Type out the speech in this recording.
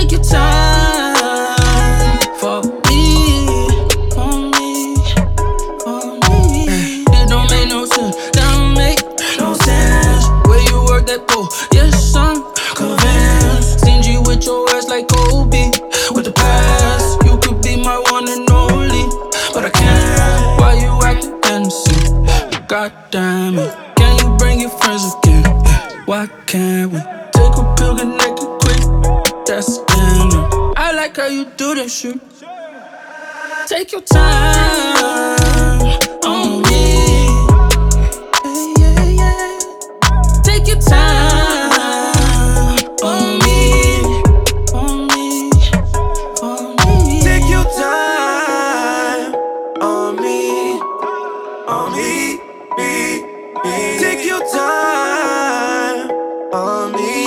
Take your time for me, for me, for me. It don't make no sense, that don't make no sense. Where you work that pole, yes I'm convinced. Stingy with your ass like Kobe, with the past. You could be my one and only, but I can't. Why you acting innocent? God damn it. Can you bring your friends again? Why can't we take a pill, get naked quick? That's dinner. I like how you do that shit. Take your time on me. Yeah, yeah, yeah. Take your time on me, on me, on me. Take your time on me, on me, me, me. Take your time on me.